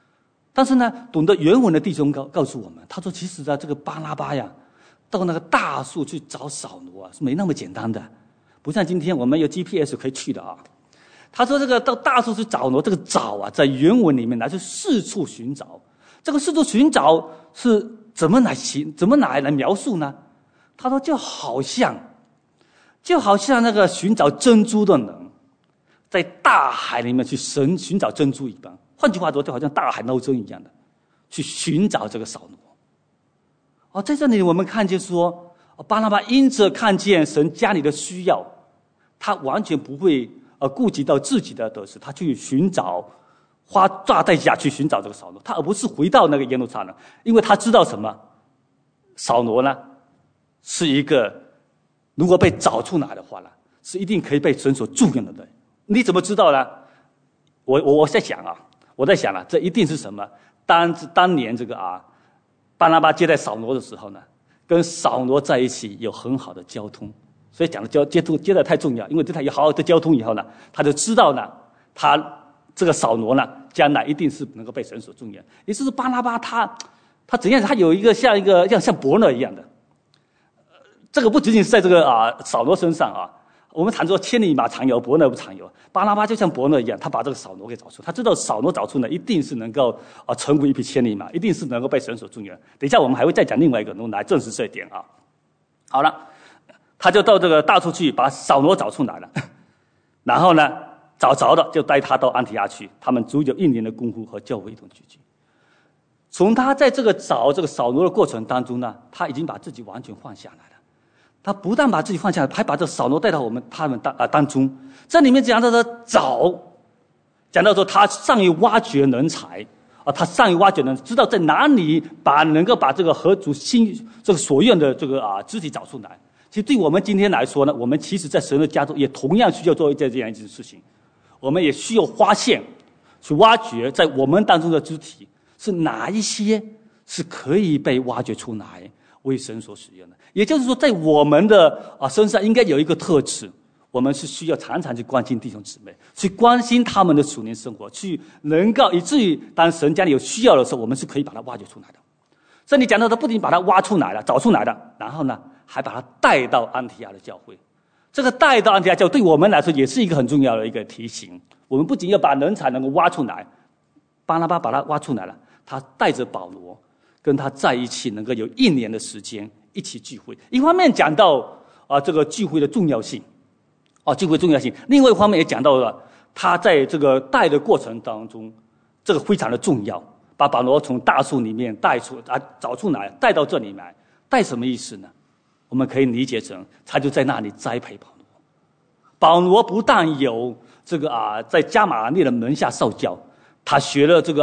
但是呢，懂得原文的弟兄告诉我们，他说其实这个巴拿巴呀，到那个大树去找扫罗是没那么简单的，不像今天我们有 GPS 可以去的啊。他说这个到大树去找挪，这个找在原文里面是四处寻找。这个四处寻找是怎么来描述呢？他说就好像那个寻找珍珠的人在大海里面去寻找珍珠一般。换句话说，就好像大海捞针一样的去寻找这个扫罗。在这里我们看见说，巴拿巴因着看见神家里的需要，他完全不会顾及到自己的得失，他去寻找，花大代价去寻找这个扫罗，他而不是回到那个耶路撒冷，因为他知道什么？扫罗呢，是一个如果被找出来的话呢，是一定可以被神所重用的人。你怎么知道呢？我在想啊，这一定是什么？当年这个巴拿巴接待扫罗的时候呢，跟扫罗在一起有很好的交通。所以讲的接待太重要，因为对他有好好的交通以后呢，他就知道呢，他这个扫罗呢，将来一定是能够被神所重用。也就是巴拿巴他怎样？他有一个像伯乐一样的，这个不仅仅是在这个扫罗身上啊。我们常说千里马常有，伯乐不常有。巴拿巴就像伯乐一样，他把这个扫罗给找出，他知道扫罗找出呢，一定是能够成为一匹千里马，一定是能够被神所重用。等一下我们还会再讲另外一个人物来证实这一点啊。好了。他就到这个大处去把扫罗找出来了，然后呢，找着了就带他到安提阿去，他们足有1年的功夫和教会一同聚集。从他在这个找这个扫罗的过程当中呢，他已经把自己完全放下来了。他不但把自己放下来，还把这扫罗带到他们当中。这里面讲到的找，讲到说他善于挖掘人才他善于挖掘人，知道在哪里能够把这个合主心这个所愿的这个肢体找出来。其实对我们今天来说呢，我们其实在神的家中也同样需要做这样一件事情，我们也需要发现去挖掘在我们当中的肢体是哪一些是可以被挖掘出来为神所使用的。也就是说，在我们的身上应该有一个特质，我们是需要常常去关心弟兄姊妹，去关心他们的属灵生活，去能够以至于当神家里有需要的时候，我们是可以把它挖掘出来的。这里讲到他不仅把它挖出来了，找出来了，然后呢还把他带到安提阿的教会。这个带到安提阿教会对我们来说也是一个很重要的一个提醒。我们不仅要把人才能够挖出来，巴拿巴把他挖出来了，他带着保罗跟他在一起，能够有1年的时间一起聚会。一方面讲到这个聚会的重要性，聚会重要性；另外一方面也讲到了他在这个带的过程当中，这个非常的重要。把保罗从大树里面找出来，带到这里来，带什么意思呢？我们可以理解成，他就在那里栽培保罗。保罗不但有这个在加马列的门下受教，他学了这个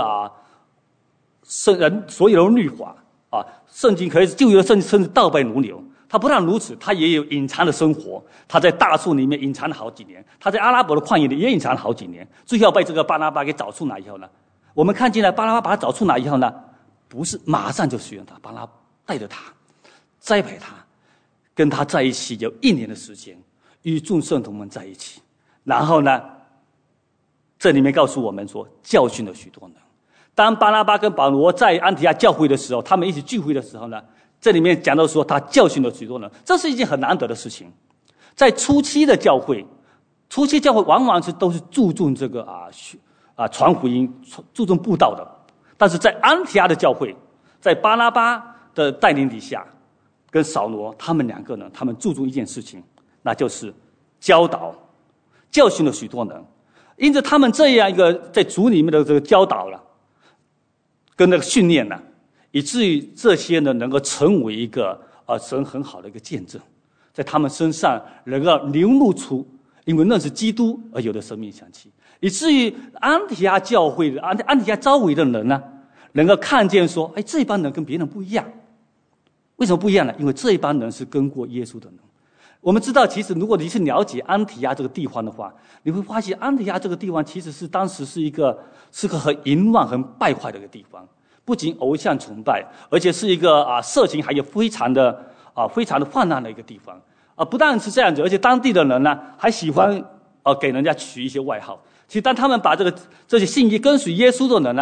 所有的律法圣经可以旧约甚至倒背如流。他不但如此，他也有隐藏的生活。他在大树里面隐藏了好几年，他在阿拉伯的旷野里也隐藏了好几年。最后被这个巴拿巴给找出来以后呢，我们看见了巴拿巴把他找出来以后呢，不是马上就使用他，巴拿巴带着他，栽培他，跟他在一起有1年的时间，与众圣徒们在一起。然后呢，这里面告诉我们说，教训了许多人。当巴拿巴跟保罗在安提阿教会的时候，他们一起聚会的时候呢，这里面讲到说他教训了许多人，这是一件很难得的事情。在初期教会往往都是注重这个传福音、注重布道的。但是在安提阿的教会，在巴拿巴的带领底下，跟扫罗他们2个人，他们注重一件事情，那就是教导、教训了许多人。因此他们这样一个在主里面的这个教导了，跟那个训练呢，以至于这些呢能够成为一个神很好的一个见证，在他们身上能够流露出因为认识基督而有的生命香气，以至于安提阿教会的安提阿周围的人呢，能够看见说，这帮人跟别人不一样。为什么不一样呢？因为这一帮人是跟过耶稣的人。我们知道，其实如果你去了解安提阿这个地方的话，你会发现安提阿这个地方其实是当时是个很淫乱、很败坏的一个地方，不仅偶像崇拜，而且是一个色情还有非常的泛滥的一个地方。不但是这样子，而且当地的人呢还喜欢给人家取一些外号。其实当他们把这些信跟随耶稣的人呢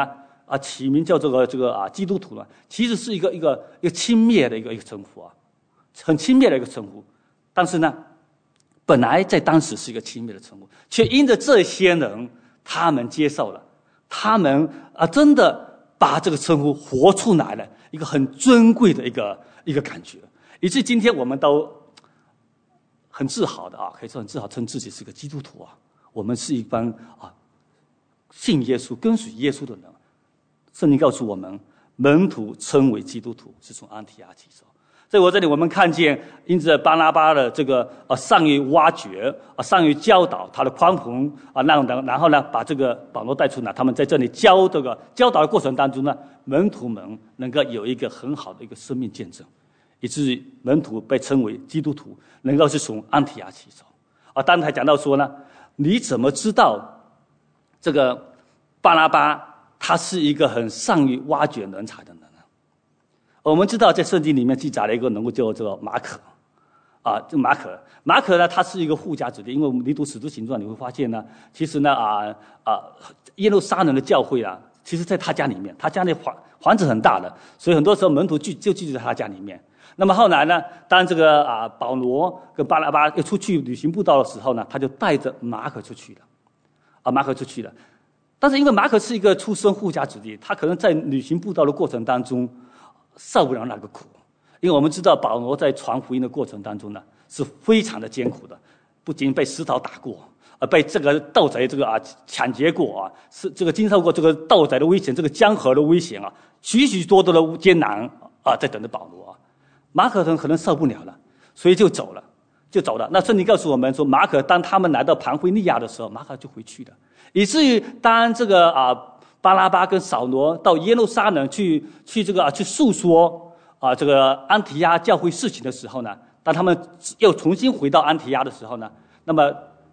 起名叫基督徒呢，其实是一个轻蔑的一个称呼啊，很轻蔑的一个称呼。但是呢，本来在当时是一个轻蔑的称呼，却因着这些人他们接受了，他们真的把这个称呼活出来了，一个很尊贵的一个感觉，以至今天我们都很自豪的可以说很自豪称自己是个基督徒啊。我们是一帮信耶稣、跟随耶稣的人。圣经告诉我们，门徒称为基督徒是从安提阿起手。所以这里我们看见，因着巴拿巴的这个善于挖掘善于教导他的宽宏然后呢，把这个保罗带出来，他们在这里教导的过程当中呢，门徒们能够有一个很好的一个生命见证，以至于门徒被称为基督徒，能够是从安提阿起手。当才讲到说呢，你怎么知道这个巴拿巴他是一个很善于挖掘人才的人呢？我们知道在圣经里面记载了一个人物叫这个马可马可呢，他是一个富家子弟，因为你读使徒行传你会发现呢，其实呢耶路撒冷的教会其实在他家里面，他家里房子很大的，所以很多时候门徒就聚在他家里面。那么后来呢，当这个保罗跟巴拿巴要出去旅行布道的时候呢，他就带着马可出去了。但是因为马可是一个出身富家子弟，他可能在旅行布道的过程当中受不了那个苦，因为我们知道保罗在传福音的过程当中呢是非常的艰苦的，不仅被石头打过，被这个盗贼抢劫过是这个经受过这个盗贼的危险，这个江河的危险许许多多的艰难在等着保罗马可可能受不了了，所以就走了。那圣经告诉我们说，马可当他们来到庞菲利亚的时候，马可就回去了，以至于当这个巴拿巴跟扫罗到耶路撒冷去诉说这个安提阿教会事情的时候呢，当他们又重新回到安提阿的时候呢，那么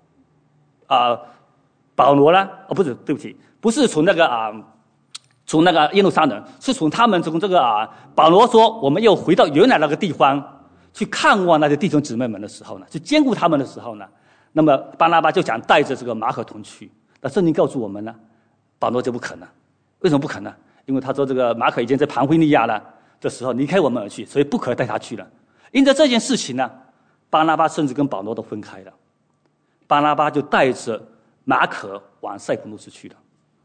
保罗呢不是从那个耶路撒冷，是从这个保罗说我们又回到原来那个地方去看望那些弟兄姊妹们的时候呢，去兼顾他们的时候呢，那么巴拿巴就想带着这个马可同去。那圣经告诉我们呢，保罗就不肯了。为什么不肯呢？因为他说这个马可已经在庞菲利亚了的时候离开我们而去，所以不可带他去了。因着这件事情呢，巴拿巴甚至跟保罗都分开了。巴拿巴就带着马可往塞浦路斯去了。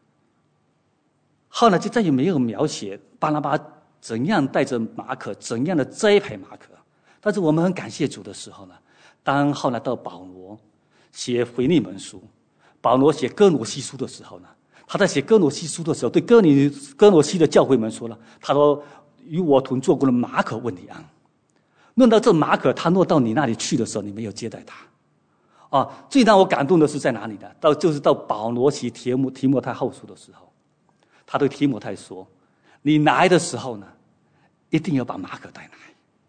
后来就再也没有描写巴拿巴怎样带着马可，怎样的栽培马可。但是我们很感谢主的时候呢，当后来到保罗写腓利门书，保罗写哥罗西书的时候呢，他在写哥罗西书的时候，对哥罗西的教会们说了，他说与我同做过的马可问你安。论到这马可，他落到你那里去的时候，你没有接待他最让我感动的是在哪里呢？就是到保罗写提摩太后书的时候，他对提摩太说，你来的时候呢，一定要把马可带来，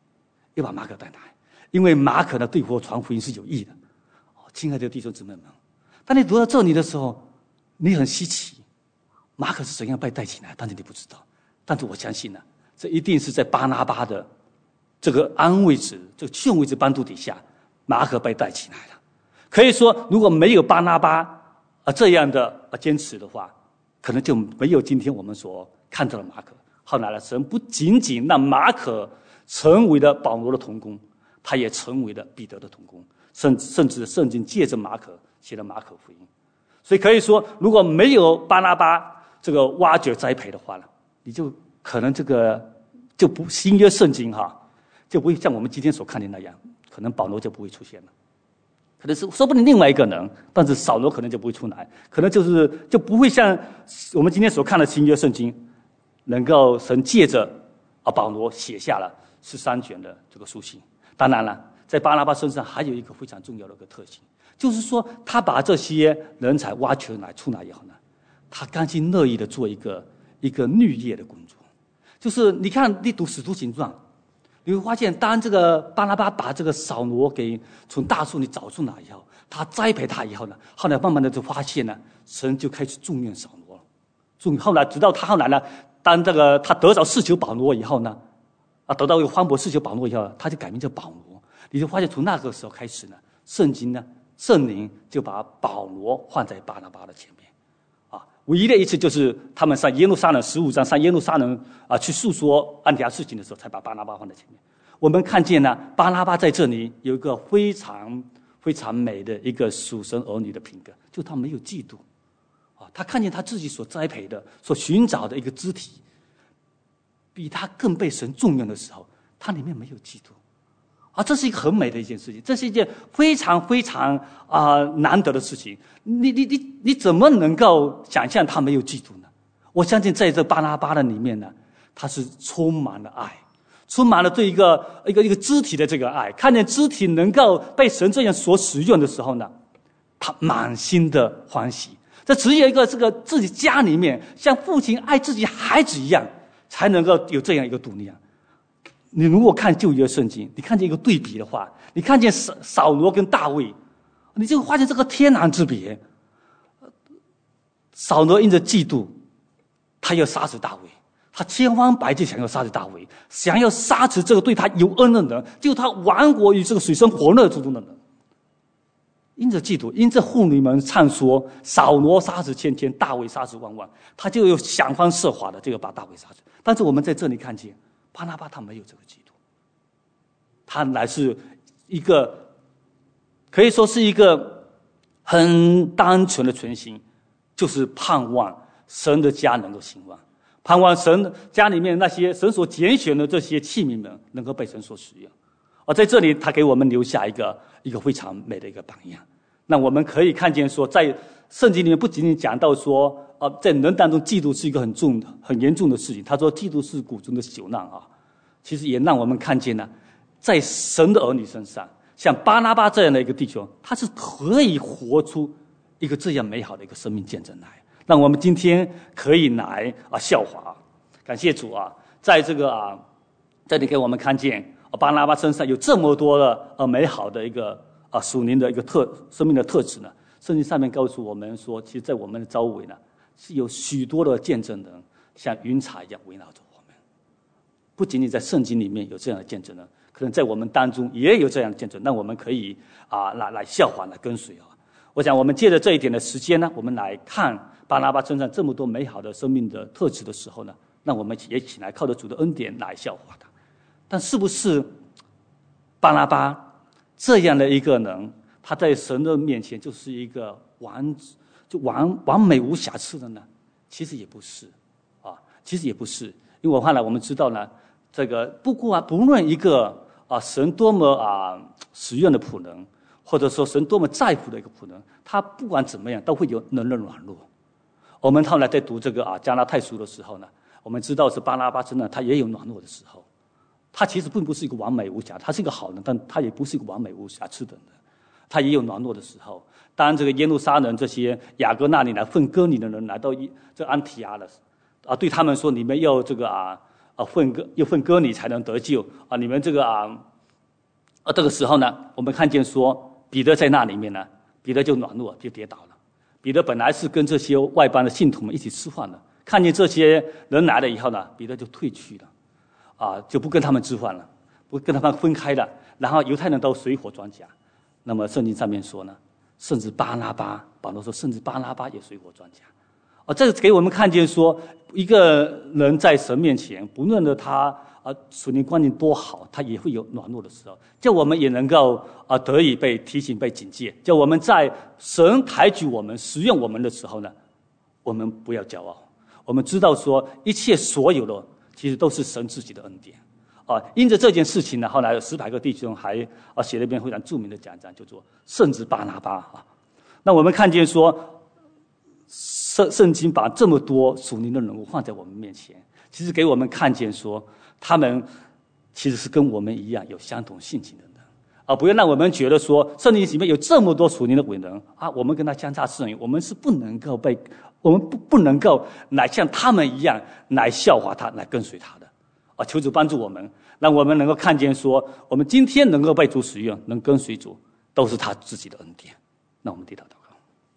因为马可呢对我传福音是有益的。亲爱的弟兄姊妹们，当你读到这里的时候，你很稀奇，马可是怎样被带起来，但是你不知道。但是我相信呢，这一定是在巴拿巴的这个安慰子、这个劝慰子帮助底下，马可被带起来了。可以说，如果没有巴拿巴这样的坚持的话，可能就没有今天我们所看到的马可。后来呢，神不仅仅让马可成为了保罗的同工，他也成为了彼得的同工，甚至圣经借着马可写了马可福音。所以可以说，如果没有巴拿巴这个挖掘栽培的话呢，你就可能这个就不新约圣经就不会像我们今天所看的那样，可能保罗就不会出现了。可能是说不定另外一个人，但是扫罗可能就不会出来，可能就不会像我们今天所看的新约圣经，能够神借着保罗写下了13卷的这个书信。当然了，在巴拿巴身上还有一个非常重要的一个特性，就是说他把这些人才挖掘出来以后呢，他甘心乐意的做一个绿叶的工作。就是你看，你读使徒行传，你会发现，当这个巴拿巴把这个扫罗给从大树里找出来以后，他栽培他以后呢，后来慢慢的就发现呢，神就开始重用扫罗了。后来直到他后来呢，当这个他得着四求保罗以后呢，得到一个方伯四求保罗以后，他就改名叫保罗。你就发现从那个时候开始呢，圣灵就把保罗放在巴拿巴的前面。 唯一的一次就是他们上耶路撒冷15章上耶路撒冷去诉说安提阿事情的时候，才把巴拿巴放在前面。我们看见呢，巴拿巴在这里有一个非常非常美的一个属神儿女的品格，就他没有嫉妒他看见他自己所栽培的、所寻找的一个肢体，比他更被神重用的时候，他里面没有嫉妒这是一个很美的一件事情，这是一件非常非常难得的事情。你怎么能够想象他没有嫉妒呢？我相信在这巴拿巴的里面呢，他是充满了爱，充满了对一个肢体的这个爱。看见肢体能够被神这样所使用的时候呢，他满心的欢喜。这只有一个这个自己家里面像父亲爱自己孩子一样，才能够有这样一个度量。你如果看旧约圣经，你看见一个对比的话，你看见扫罗跟大卫，你就会发现这个天壤之别。扫罗因着嫉妒，他要杀死大卫，他千方百计想要杀死大卫，想要杀死这个对他有恩的人，就他亡国于这个水深火热之中的人。因着嫉妒，因着妇女们唱说扫罗杀死千千，大卫杀死万万，他就有想方设法的这个把大卫杀死。但是我们在这里看见巴拿巴他没有这个嫉妒，他乃是一个可以说是一个很单纯的存心，就是盼望神的家能够兴旺，盼望神家里面那些神所拣选的这些器皿们能够被神所使用。在这里他给我们留下一个非常美的一个榜样。那我们可以看见说，在圣经里面不仅仅讲到说在人当中嫉妒是一个很严重的事情，他说嫉妒是骨中的朽烂其实也让我们看见呢，在神的儿女身上，像巴拿巴这样的一个弟兄，他是可以活出一个这样美好的一个生命见证来，让我们今天可以来效法。感谢主在这个这里给我们看见巴拿巴身上有这么多的美好的一个属灵的一个生命的特质呢。圣经上面告诉我们说，其实在我们的周围呢，是有许多的见证人，像云彩一样围绕着我们。不仅仅在圣经里面有这样的见证人，可能在我们当中也有这样的见证，那我们可以来效法，来跟随我想我们借着这一点的时间呢，我们来看巴拿巴身上这么多美好的生命的特质的时候呢，那我们也起来靠着主的恩典来效法他。但是不是巴拿巴这样的一个人，他在神的面前就是一个完美无瑕疵的呢？其实也不是其实也不是。因为后来我们知道呢，这个不论一个神多么使用的仆人，或者说神多么在乎的一个仆人，他不管怎么样都会有人的软弱。我们后来在读这个加拉太书的时候呢，我们知道是巴拿巴真的他也有软弱的时候。他其实并不是一个完美无瑕，他是一个好人，但他也不是一个完美无瑕疵的人，他也有软弱的时候。当这个耶路撒冷这些雅各那里来混割你的人来到这安提阿的对他们说，你们要这个混割你才能得救你们这个这个时候呢，我们看见说彼得在那里面呢，彼得就软弱，就跌倒了。彼得本来是跟这些外邦的信徒们一起吃饭的，看见这些人来了以后呢，彼得就退去了。就不跟他们吃饭了，不跟他们分开了。然后犹太人都水火装甲。那么圣经上面说呢，甚至巴拿巴，保罗说，甚至巴拿巴也水火装甲。这个给我们看见说，一个人在神面前，不论的他属灵观念多好，他也会有软弱的时候。叫我们也能够得以被提醒、被警戒。叫我们在神抬举我们、使用我们的时候呢，我们不要骄傲。我们知道说，一切所有的其实都是神自己的恩典因着这件事情呢，后来有1000个弟兄还写了一篇非常著名的讲章，叫做《圣之巴拿巴》那我们看见说，圣经把这么多属灵的人物放在我们面前，其实给我们看见说，他们其实是跟我们一样有相同性情的人不要让我们觉得说，圣经里面有这么多属灵的伟人我们跟他相差甚远，我们是不能够我们不能够来像他们一样来效法他，来跟随他的求主帮助我们，让我们能够看见说，我们今天能够被主使用，能跟随主，都是他自己的恩典。那我们低头祷告。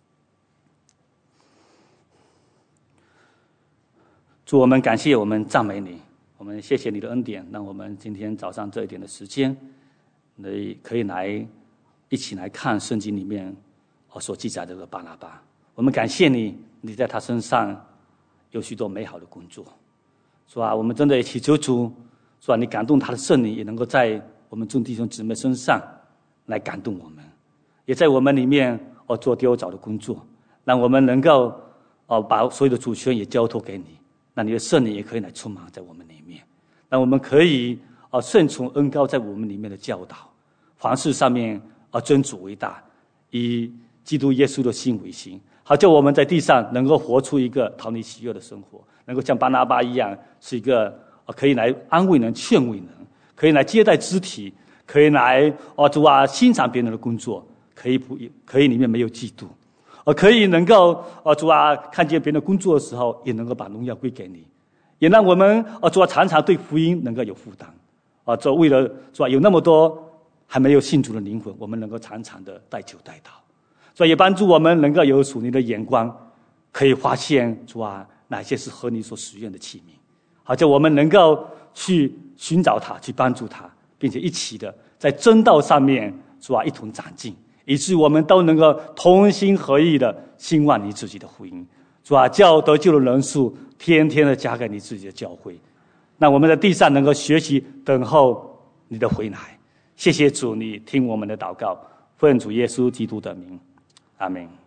主，我们感谢，我们赞美你，我们谢谢你的恩典，让我们今天早上这一点的时间，可以来一起来看圣经里面所记载的这个巴拿巴。 我们感谢你，你在他身上有许多美好的工作，是吧？我们真的一起求主，是吧？你感动他的圣灵也能够在我们众弟兄姊妹身上来感动我们，也在我们里面做丢早的工作，让我们能够把所有的主权也交托给你，那你的圣灵也可以来充满在我们里面，让我们可以顺从恩膏在我们里面的教导，凡事上面尊主为大，以基督耶稣的心为心，好叫我们在地上能够活出一个讨你喜悦的生活，能够像巴拿巴一样，是一个可以来安慰人、劝慰人，可以来接待肢体，可以来主啊欣赏别人的工作，可以里面没有嫉妒，可以能够主啊看见别人的工作的时候，也能够把荣耀归给你，也让我们主啊常常对福音能够有负担，这为了主啊有那么多还没有信主的灵魂，我们能够常常的代求代祷，所以也帮助我们能够有属灵的眼光，可以发现主啊哪些是合你所使用的器皿，好叫我们能够去寻找他，去帮助他，并且一起的在真道上面主啊一同长进，以致我们都能够同心合意的兴旺你自己的福音，主啊叫得救的人数天天的加给你自己的教会，那我们在地上能够学习等候你的回来。谢谢主，你听我们的祷告，奉主耶稣基督的名，阿们。